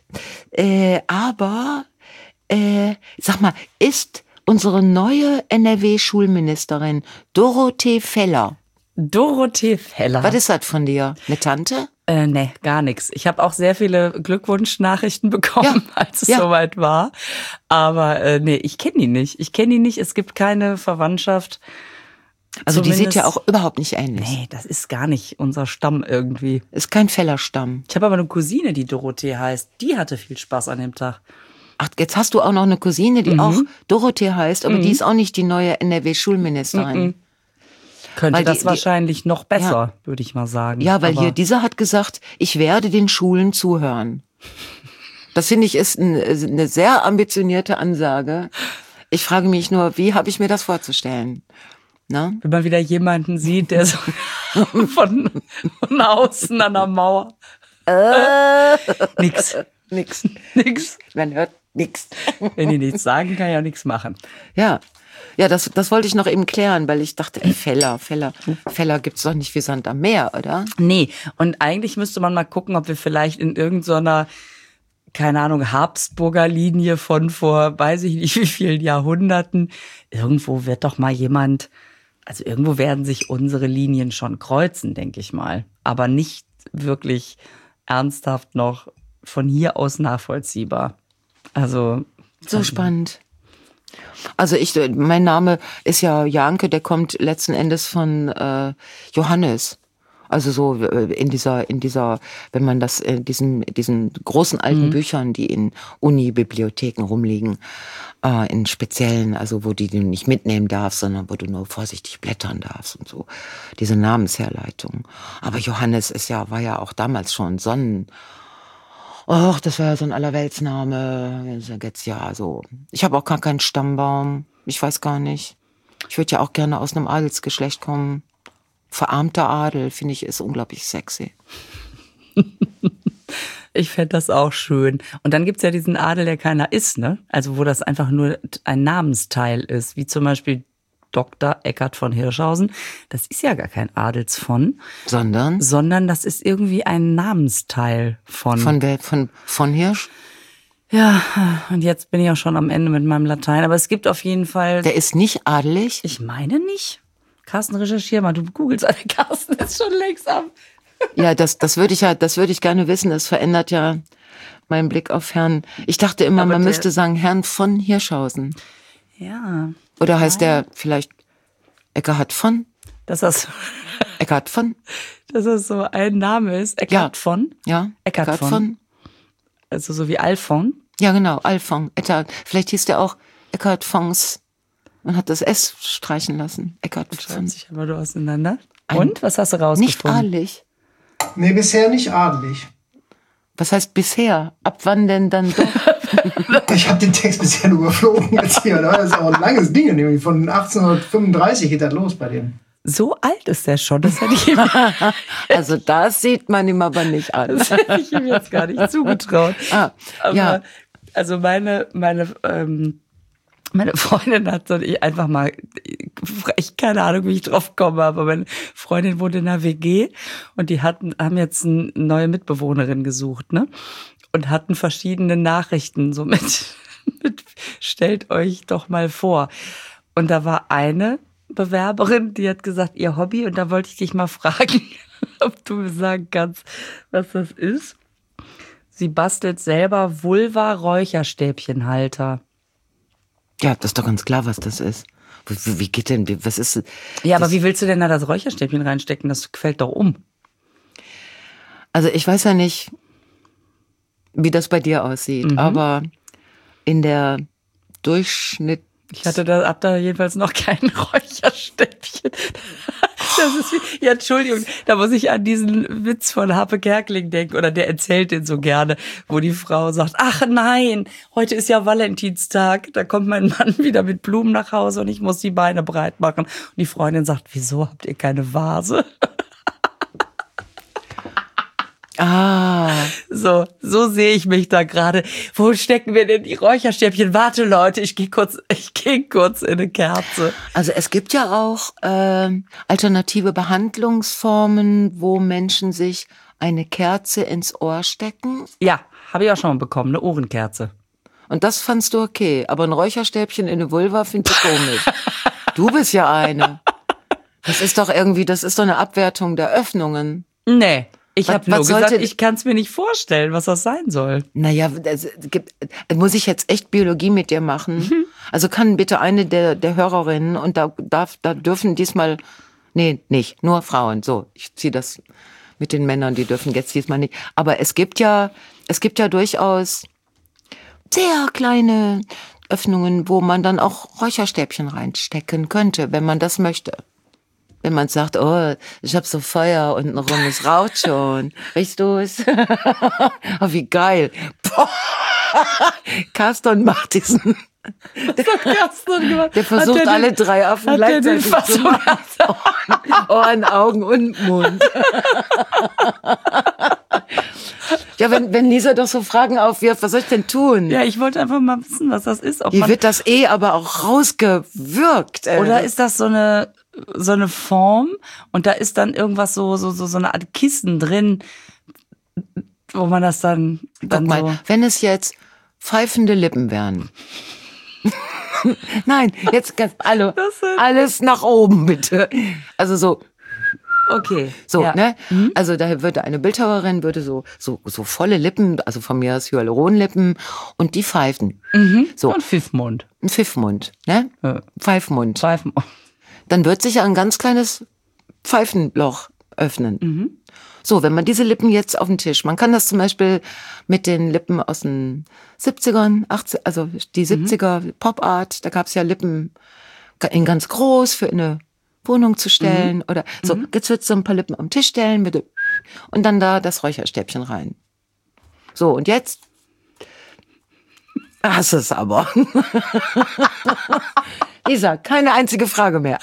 C: äh, aber, äh, sag mal, ist unsere neue N R W-Schulministerin Dorothee Feller.
B: Dorothee Feller.
C: Was ist das von dir? Eine Tante?
B: Äh, nee, gar nichts. Ich habe auch sehr viele Glückwunschnachrichten bekommen, ja, als es ja. soweit war. Aber äh, nee, ich kenne ihn nicht. Ich kenne ihn nicht. Es gibt keine Verwandtschaft.
C: Also die sieht ja auch überhaupt nicht ähnlich.
B: Nee, das ist gar nicht unser Stamm irgendwie.
C: Ist kein Fellerstamm.
B: Ich habe aber eine Cousine, die Dorothee heißt. Die hatte viel Spaß an dem Tag.
C: Ach, jetzt hast du auch noch eine Cousine, die mhm. auch Dorothee heißt, aber mhm. die ist auch nicht die neue N R W-Schulministerin.
B: Mhm. Könnte weil das die, wahrscheinlich die, noch besser, ja. würde ich mal sagen.
C: Ja, weil
B: aber
C: hier dieser hat gesagt, ich werde den Schulen zuhören. Das finde ich ist eine, eine sehr ambitionierte Ansage. Ich frage mich nur, wie habe ich mir das vorzustellen? Na?
B: Wenn man wieder jemanden sieht, der so von, von außen an der Mauer. Äh. Nix.
C: Nix.
B: Nix.
C: Man hört nix.
B: Wenn die nichts sagen, kann ja nichts machen.
C: Ja. Ja, das, das wollte ich noch eben klären, weil ich dachte, ey, Feller, Feller, Feller gibt's doch nicht wie Sand am Meer, oder?
B: Nee. Und eigentlich müsste man mal gucken, ob wir vielleicht in irgendeiner, keine Ahnung, Habsburger Linie von vor, weiß ich nicht wie vielen Jahrhunderten, irgendwo wird doch mal jemand, also irgendwo werden sich unsere Linien schon kreuzen, denke ich mal. Aber nicht wirklich ernsthaft noch von hier aus nachvollziehbar. Also
C: so spannend. Also ich, mein Name ist ja Janke, der kommt letzten Endes von äh, Johannes. Also so in dieser, in dieser, wenn man das in diesen, diesen großen alten mhm. Büchern, die in Uni-Bibliotheken rumliegen, äh, in speziellen, also wo die du nicht mitnehmen darfst, sondern wo du nur vorsichtig blättern darfst und so. Diese Namensherleitung. Aber Johannes ist ja, war ja auch damals schon Sonnen. Och, das war ja so ein Allerweltsname. Jetzt ja so. Ich habe auch gar keinen Stammbaum. Ich weiß gar nicht. Ich würde ja auch gerne aus einem Adelsgeschlecht kommen. Verarmter Adel, finde ich, ist unglaublich sexy.
B: Ich fände das auch schön. Und dann gibt's ja diesen Adel, der keiner ist, ne? Also wo das einfach nur ein Namensteil ist, wie zum Beispiel Doktor Eckhard von Hirschhausen. Das ist ja gar kein Adels von.
C: Sondern?
B: Sondern das ist irgendwie ein Namensteil von.
C: Von wer? Von, von Hirsch?
B: Ja, und jetzt bin ich auch schon am Ende mit meinem Latein. Aber es gibt auf jeden Fall...
C: Der ist nicht adelig?
B: Ich meine nicht. Carsten, recherchier mal. Du googelst alle. Carsten ist schon längst am...
C: Ja, das, das würde ich ja, das würde ich gerne wissen. Das verändert ja meinen Blick auf Herrn. Ich dachte immer, aber man der, müsste sagen Herrn von Hirschhausen.
B: Ja.
C: Oder heißt ja. der vielleicht Eckhard von?
B: Das hast
C: Eckhard von?
B: Dass das so ein Name ist. Eckhard
C: Ja.
B: von?
C: Ja,
B: Eckhard,
C: Eckhard
B: von.
C: von.
B: Also so wie Alfon.
C: Ja, genau, Alphon. Eckhard. Vielleicht hieß der auch Eckhard Fons und hat das S streichen lassen. Eckhard
B: Schreibt
C: von.
B: sich aber nur auseinander.
C: Ein-
B: Und? Was hast du
C: Nicht
B: rausgefunden?
C: adelig.
A: Nee, bisher nicht adelig.
C: Was heißt bisher? Ab wann denn dann doch?
A: Ich habe den Text bisher nur überflogen jetzt hier. Das ist auch ein langes Ding. Nämlich von achtzehnhundertfünfunddreißig geht das los bei dem.
B: So alt ist der schon. Das hätte ich ihm,
C: Also das sieht man ihm aber nicht an.
B: das hätte ich ihm jetzt gar nicht zugetraut.
C: Ah,
B: Aber,
C: ja.
B: also meine, meine, ähm, meine Freundin hat so ich einfach mal, ich keine Ahnung, wie ich drauf komme, aber meine Freundin wohnt in einer W G und die hatten, haben jetzt eine neue Mitbewohnerin gesucht, ne? Und hatten verschiedene Nachrichten, so mit, mit, stellt euch doch mal vor. Und da war eine Bewerberin, die hat gesagt, ihr Hobby, und da wollte ich dich mal fragen, ob du mir sagen kannst, was das ist. Sie bastelt selber Vulva-Räucherstäbchenhalter.
C: Ja, das ist doch ganz klar, was das ist. Wie, wie geht denn, wie- was ist
B: Ja, aber
C: das?
B: wie willst du denn da das Räucherstäbchen reinstecken? Das fällt doch um.
C: Also ich weiß ja nicht, wie das bei dir aussieht, aber in der Durchschnitt.
B: Ich hatte da, hab da jedenfalls noch kein Räucherstäbchen. Das ist wie, ja, Entschuldigung, da muss ich an diesen Witz von Harpe Kerkeling denken, oder der erzählt den so gerne, wo die Frau sagt, ach nein, heute ist ja Valentinstag, da kommt mein Mann wieder mit Blumen nach Hause und ich muss die Beine breit machen. Und die Freundin sagt, wieso habt ihr keine Vase?
C: Ah,
B: So, so sehe ich mich da gerade. Wo stecken wir denn die Räucherstäbchen? Warte, Leute, ich gehe kurz, ich gehe kurz in eine Kerze.
C: also es gibt ja auch ähm, alternative Behandlungsformen, wo Menschen sich eine Kerze ins Ohr stecken.
B: Ja, habe ich auch schon mal bekommen, eine Ohrenkerze.
C: Und das fandst du okay. Aber ein Räucherstäbchen in eine Vulva finde ich komisch. Du bist ja eine. Das ist doch irgendwie, das ist doch eine Abwertung der Öffnungen.
B: Nee, ich
C: Was-
B: habe nur
C: was
B: gesagt,
C: sollte-
B: ich kann es mir nicht vorstellen, was das sein soll.
C: Naja, das gibt, muss ich jetzt echt Biologie mit dir machen?
B: Mhm.
C: Also kann bitte eine der, der Hörerinnen, und da darf, da dürfen diesmal, nee, nicht, nur Frauen. So, ich ziehe das mit den Männern, die dürfen jetzt diesmal nicht. Aber es gibt ja, es gibt ja durchaus sehr kleine Öffnungen, wo man dann auch Räucherstäbchen reinstecken könnte, wenn man das möchte. Wenn man sagt, oh, ich habe so Feuer unten rum, es raucht schon. Riechst du es? Oh, wie geil. Boah. Carsten macht diesen, der versucht
B: Hat der
C: alle
B: den-
C: drei Affen
B: hat der den
C: gleichzeitig zu machen. Ohren, Augen und Mund. Ja, wenn, wenn Lisa doch so Fragen aufwirft, was soll ich denn tun?
B: Ja, ich wollte einfach mal wissen, was das ist. Ob
C: Hier
B: man,
C: wird das eh aber auch rausgewürgt. Äh.
B: oder ist das so eine so eine Form und da ist dann irgendwas so so so so eine Art Kissen drin, wo man das dann dann
C: Guck mal,
B: so.
C: wenn es jetzt pfeifende Lippen wären. Nein, jetzt ganz, hallo,
B: Das sind-
C: alles nach oben bitte. Also so,
B: Okay.
C: so,
B: ja.
C: ne? Also da würde eine Bildhauerin würde so so so volle Lippen, also von mir aus Hyaluronlippen, und die pfeifen. So,
B: Und Pfiffmund.
C: ein Pfiffmund, ne?
B: Ja.
C: Pfeifmund.
B: Pfeifen.
C: Dann wird sich ein ganz kleines Pfeifenloch öffnen. So, wenn man diese Lippen jetzt auf den Tisch, man kann das zum Beispiel mit den Lippen aus den siebzigern, achtziger, also die siebziger Pop-Art, da gab es ja Lippen in ganz groß für eine Wohnung zu stellen oder so, jetzt wird so ein paar Lippen am Tisch stellen, bitte, und dann da das Räucherstäbchen rein. So, und jetzt hast es aber. Lisa, keine einzige Frage mehr.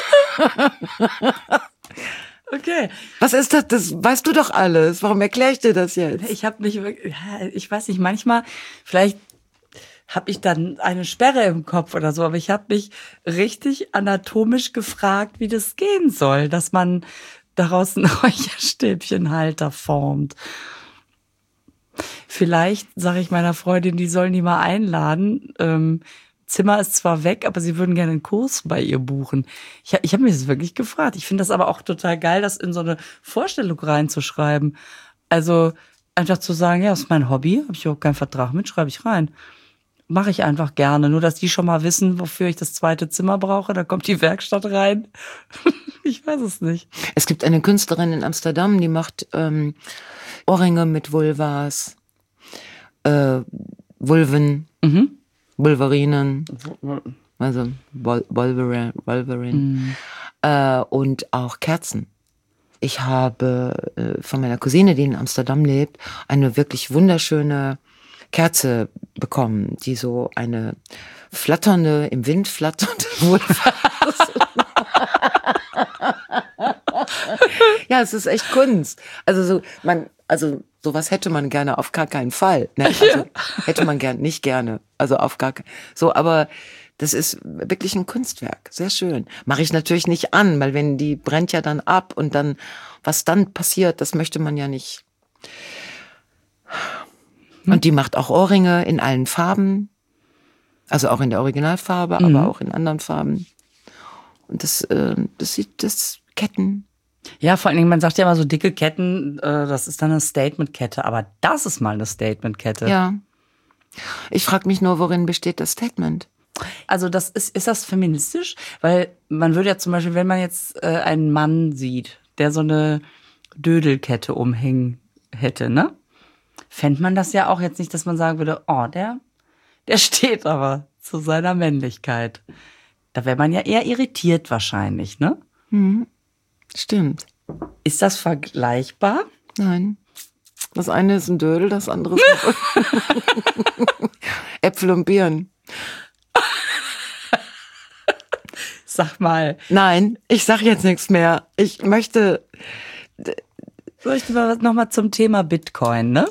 B: Okay.
C: Was ist das? Das weißt du doch alles. Warum erkläre ich dir das jetzt?
B: Ich habe mich wirklich, ja, ich weiß nicht, manchmal, vielleicht habe ich dann eine Sperre im Kopf oder so, aber ich habe mich richtig anatomisch gefragt, wie das gehen soll, dass man daraus einen Räucherstäbchenhalter formt. Vielleicht sage ich meiner Freundin, die sollen die mal einladen. Ähm, Zimmer ist zwar weg, aber sie würden gerne einen Kurs bei ihr buchen. Ich, ich habe mich das wirklich gefragt. Ich finde das aber auch total geil, das in so eine Vorstellung reinzuschreiben. Also einfach zu sagen, ja, das ist mein Hobby, habe ich überhaupt keinen Vertrag mit, schreibe ich rein. mache ich einfach gerne. Nur, dass die schon mal wissen, wofür ich das zweite Zimmer brauche. Da kommt die Werkstatt rein. Ich weiß es nicht.
C: Es gibt eine Künstlerin in Amsterdam, die macht ähm, Ohrringe mit Vulvas, äh, Vulven, mhm. Vulverinen, also Vol- Wolverine, Wolverine mhm. äh, und auch Kerzen. Ich habe äh, von meiner Cousine, die in Amsterdam lebt, eine wirklich wunderschöne Kerze bekommen, die so eine flatternde, im Wind flatternde Vulva ist. Ja, es ist echt Kunst. Also so, man, also sowas hätte man gerne auf gar keinen Fall. Ne? Also ja. Hätte man gern, nicht gerne. Also auf gar keinen. So, aber das ist wirklich ein Kunstwerk. Sehr schön. Mache ich natürlich nicht an, weil wenn die brennt ja dann ab und dann, was dann passiert, das möchte man ja nicht. Und die macht auch Ohrringe in allen Farben. Also auch in der Originalfarbe, mhm. aber auch in anderen Farben. Und das, äh, das sieht, das Ketten.
B: Ja, vor allen Dingen, man sagt ja immer so dicke Ketten, äh, das ist dann eine Statement-Kette. Aber das ist mal eine Statement-Kette.
C: Ja. Ich frage mich nur, worin besteht das Statement?
B: Also das ist, ist das feministisch? Weil man würde ja zum Beispiel, wenn man jetzt äh, einen Mann sieht, der so eine Dödelkette umhängen hätte, ne? Fände man das ja auch jetzt nicht, dass man sagen würde, oh, der, der steht aber zu seiner Männlichkeit. Da wäre man ja eher irritiert wahrscheinlich, ne?
C: Mhm. Stimmt.
B: Ist das vergleichbar?
C: Nein. Das eine ist ein Dödel, das andere ist Äpfel und Birnen.
B: Sag mal.
C: Nein, ich sag jetzt nichts mehr. Ich möchte...
B: Soll ich mal noch mal zum Thema Bitcoin, ne?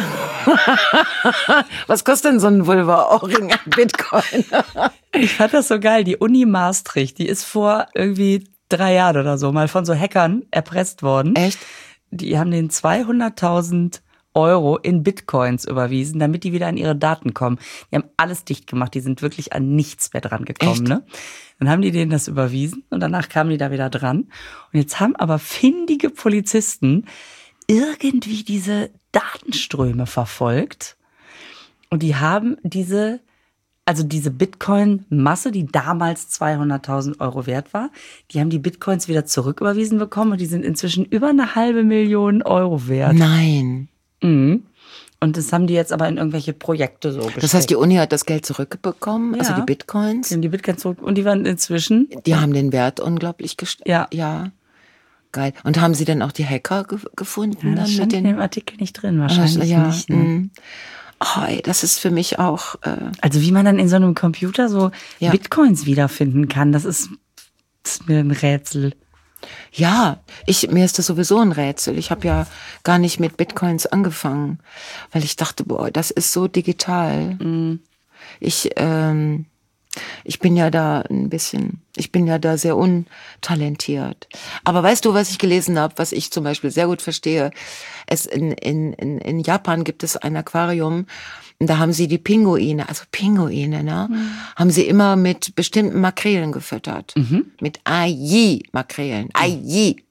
C: Was kostet denn so ein Vulva-Ohrring an Bitcoin?
B: Ich fand das so geil. Die Uni Maastricht, die ist vor irgendwie drei Jahren oder so mal von so Hackern erpresst worden.
C: Echt?
B: Die haben denen zweihunderttausend Euro in Bitcoins überwiesen, damit die wieder an ihre Daten kommen. Die haben alles dicht gemacht. Die sind wirklich an nichts mehr dran gekommen.
C: Echt?
B: Ne? Dann haben die denen das überwiesen und danach kamen die da wieder dran. Und jetzt haben aber findige Polizisten irgendwie diese Datenströme verfolgt. Und die haben diese, also diese Bitcoin-Masse, die damals zweihunderttausend Euro wert war, die haben die Bitcoins wieder zurücküberwiesen bekommen und die sind inzwischen über eine halbe Million Euro wert.
C: Nein.
B: Mhm. Und das haben die jetzt aber in irgendwelche Projekte so gesteckt.
C: Das heißt, die Uni hat das Geld zurückbekommen,
B: Ja.
C: also die Bitcoins?
B: Die haben die Bitcoins zurück und die waren inzwischen...
C: Die haben den Wert unglaublich gesteigert.
B: Ja.
C: Ja. Geil. Und haben sie denn auch die Hacker ge- gefunden?
B: Ja, das
C: dann
B: stand
C: mit
B: in
C: den
B: dem Artikel nicht drin, wahrscheinlich
C: ja.
B: nicht. Ne?
C: Mm. Oh, ey, das ist für mich auch... Äh,
B: Also wie man dann in so einem Computer so
C: Ja.
B: Bitcoins wiederfinden kann, das ist, das ist mir ein Rätsel.
C: Ja, ich, mir ist das sowieso ein Rätsel. Ich habe ja gar nicht mit Bitcoins angefangen, weil ich dachte, boah, das ist so digital.
B: Mhm.
C: Ich, ähm, ich bin ja da ein bisschen, ich bin ja da sehr untalentiert. Aber weißt du, was ich gelesen habe, was ich zum Beispiel sehr gut verstehe? Es in, in, in, in Japan gibt es ein Aquarium, da haben sie die Pinguine, also Pinguine, ne, mhm. haben sie immer mit bestimmten Makrelen gefüttert.
B: Mhm.
C: Mit Aji-Makrelen. Aji.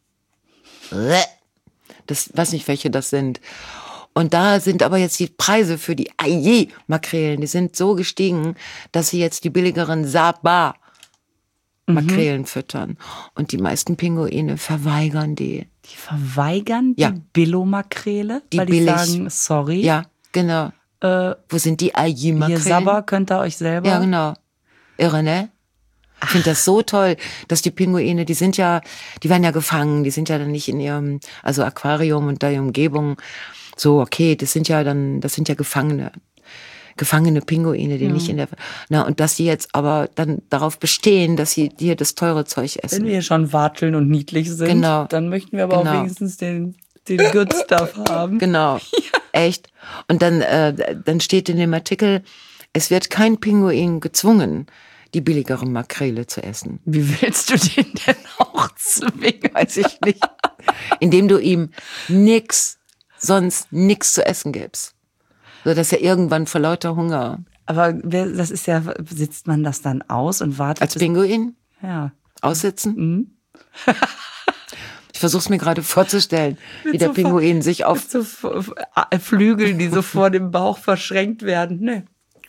C: Das weiß nicht, welche das sind. Und da sind aber jetzt die Preise für die Aji-Makrelen, die sind so gestiegen, dass sie jetzt die billigeren Saba-Makrelen mhm. füttern. Und die meisten Pinguine verweigern die.
B: Die verweigern
C: Ja.
B: die Billo-Makrele?
C: Die
B: weil
C: billig.
B: die sagen, sorry.
C: Ja, genau.
B: Äh,
C: Wo sind die Aji-Makrelen?
B: Ihr Sabber könnt ihr euch selber...
C: Ja, genau. Irre, ne? Ich finde das so toll, dass die Pinguine, die sind ja, die werden ja gefangen, die sind ja dann nicht in ihrem, also Aquarium und da in Umgebung so, okay, das sind ja dann, das sind ja Gefangene. Gefangene Pinguine, die
B: Ja.
C: nicht in der, na, und dass die jetzt aber dann darauf bestehen, dass sie hier das teure Zeug essen.
B: Wenn wir schon watscheln und niedlich sind,
C: Genau.
B: dann möchten wir aber
C: Genau.
B: auch wenigstens den, den Good Stuff haben.
C: Genau. Echt. Und dann, äh, dann steht in dem Artikel, es wird kein Pinguin gezwungen, die billigere Makrele zu essen.
B: Wie willst du den denn auch zwingen?
C: Weiß ich nicht. Indem du ihm nix, sonst nix zu essen gibst. So dass er irgendwann vor lauter Hunger.
B: Aber wer- das ist ja, sitzt man das dann aus und wartet?
C: Als
B: bis-
C: Pinguin
B: Ja.
C: aussitzen?
B: Mhm.
C: Ich versuch's mir gerade vorzustellen, wie der
B: so
C: Pinguin sich auf...
B: Mit so F- F- Flügeln, die so vor dem Bauch verschränkt werden. Nee.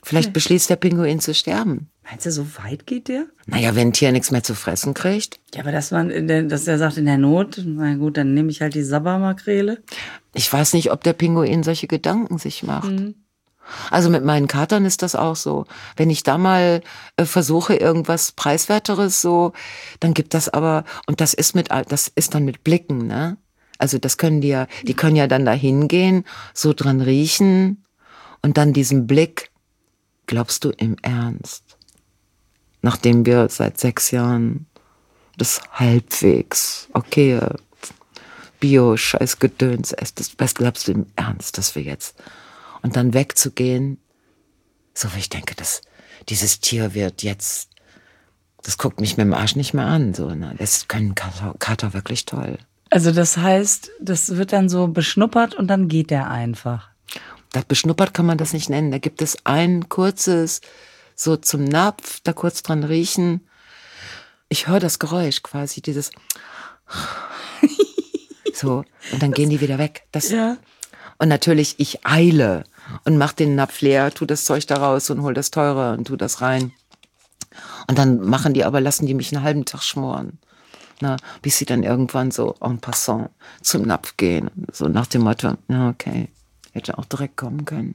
C: Vielleicht beschließt der Pinguin zu sterben.
B: Meinst du, so weit geht der?
C: Naja, wenn ein Tier nichts mehr zu fressen kriegt.
B: Ja, aber dass man, in der, dass er sagt, in der Not, na gut, dann nehme ich halt die Sabbermakrele.
C: Ich weiß nicht, ob der Pinguin solche Gedanken sich macht. Mhm. Also mit meinen Katern ist das auch so. Wenn ich da mal äh, versuche, irgendwas Preiswerteres so, dann gibt das aber, und das ist mit, das ist dann mit Blicken, ne? Also das können die ja, die können ja dann da hingehen, so dran riechen und dann diesen Blick. Glaubst du im Ernst? Nachdem wir seit sechs Jahren das halbwegs okay Bio-Scheiß-Gedöns essen, was glaubst du im Ernst, dass wir jetzt und dann wegzugehen, so wie ich denke, dass dieses Tier wird jetzt, das guckt mich mit dem Arsch nicht mehr an, so, ne? Das können Kater, Kater wirklich toll.
B: Also das heißt, das wird dann so beschnuppert und dann geht der einfach.
C: Das beschnuppert kann man das nicht nennen. Da gibt es ein kurzes, so zum Napf, da kurz dran riechen. Ich höre das Geräusch quasi, dieses so, und dann gehen die wieder weg. Das,
B: ja.
C: Und natürlich, ich eile und mach den Napf leer, tu das Zeug da raus und hol das teure und tu das rein. Und dann machen die aber, lassen die mich einen halben Tag schmoren. Na, bis sie dann irgendwann so en passant zum Napf gehen. So nach dem Motto, ja, okay, hätte auch direkt kommen können.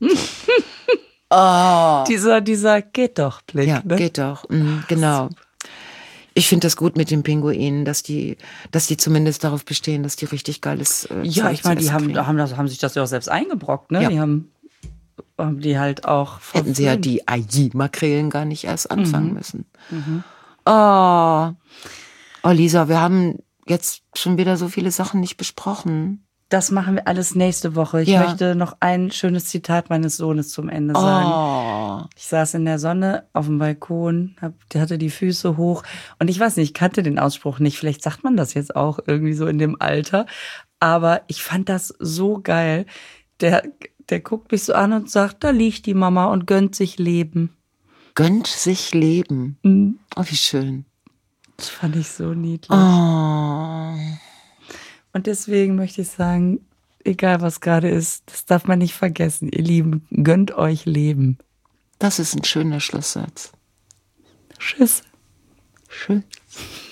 C: Oh.
B: Dieser, dieser geht doch Blick.
C: Ja,
B: ne?
C: geht doch, mhm, genau. Ich finde das gut mit den Pinguinen, dass die, dass die zumindest darauf bestehen, dass die richtig geiles äh,
B: Ja,
C: Zeug
B: ich meine,
C: zu
B: die
C: essen
B: haben,
C: kriegen.
B: haben, das, haben sich das ja auch selbst eingebrockt, ne?
C: Ja.
B: Die haben, haben die halt auch
C: Hätten sie ja
B: verfilmt.
C: die Aji-Makrelen gar nicht erst anfangen
B: Mhm.
C: müssen. Mhm. Oh. oh, Lisa, wir haben jetzt schon wieder so viele Sachen nicht besprochen.
B: Das machen wir alles nächste Woche. Ich
C: Ja.
B: möchte noch ein schönes Zitat meines Sohnes zum Ende sagen.
C: Oh.
B: Ich saß in der Sonne auf dem Balkon, hab, der hatte die Füße hoch und ich weiß nicht, ich kannte den Ausspruch nicht. Vielleicht sagt man das jetzt auch irgendwie so in dem Alter. Aber ich fand das so geil. Der, der guckt mich so an und sagt, da liegt die Mama und gönnt sich Leben.
C: Gönnt sich Leben.
B: Mhm.
C: Oh, wie schön.
B: Das fand ich so niedlich.
C: Oh.
B: Und deswegen möchte ich sagen, egal was gerade ist, das darf man nicht vergessen. Ihr Lieben, gönnt euch Leben.
C: Das ist ein schöner Schlusssatz.
B: Tschüss.
C: Tschüss.